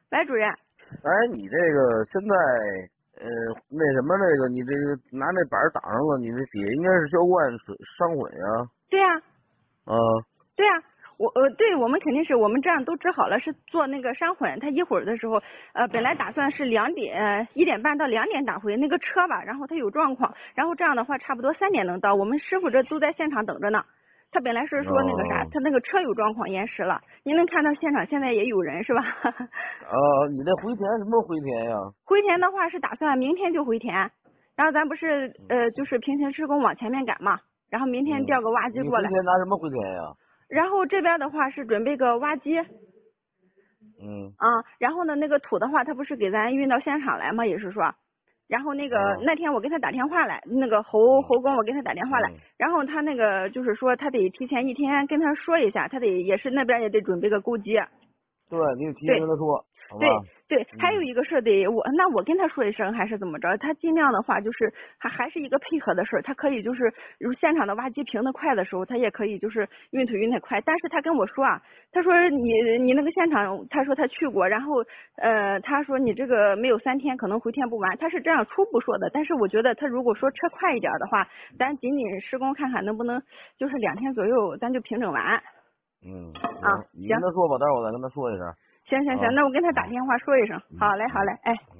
喂，主任。 哎，你这个现在那什么那个，你这个拿那板儿挡上了，你这底下应该是销冠商混呀。 对呀、 啊。 对呀、对我们肯定是我们这样都支好了，是做那个商混。他一会儿的时候，本来打算是1点半到2点打回那个车吧，然后他有状况，然后这样的话差不多3点能到。我们师傅这都在现场等着呢。他本来是说那个啥，他那个车有状况延时了。您能看到现场现在也有人是吧？ 你那回填什么回填呀？ 回填的话是打算明天就回填，然后咱不是就是平行施工往前面赶嘛，然后明天调个挖机过来。 你回填拿什么回填呀？ 然后这边的话是准备个挖机。然后呢，那个土的话，他不是给咱运到现场来吗？也是说，然后那个那天我给他打电话来，那个侯工我给他打电话来，然后他那个就是说他得提前1天跟他说一下，他得也是那边也得准备个钩机。 对，你得提前跟他说，好吧？ 对，还有一个事得我跟他说一声还是怎么着？他尽量的话就是还是一个配合的事儿，他可以就是现场的挖机平的快的时候，他也可以就是运土运得快。但是他跟我说啊，他说你那个现场，他说他去过，然后他说你这个没有3天可能回填不完，他是这样初步说的。但是我觉得他如果说车快一点的话，咱仅仅施工看看能不能就是2天左右咱就平整完。 你跟他说吧，待会儿我再跟他说一声。 行，那我跟他打电话说一声。好嘞，哎。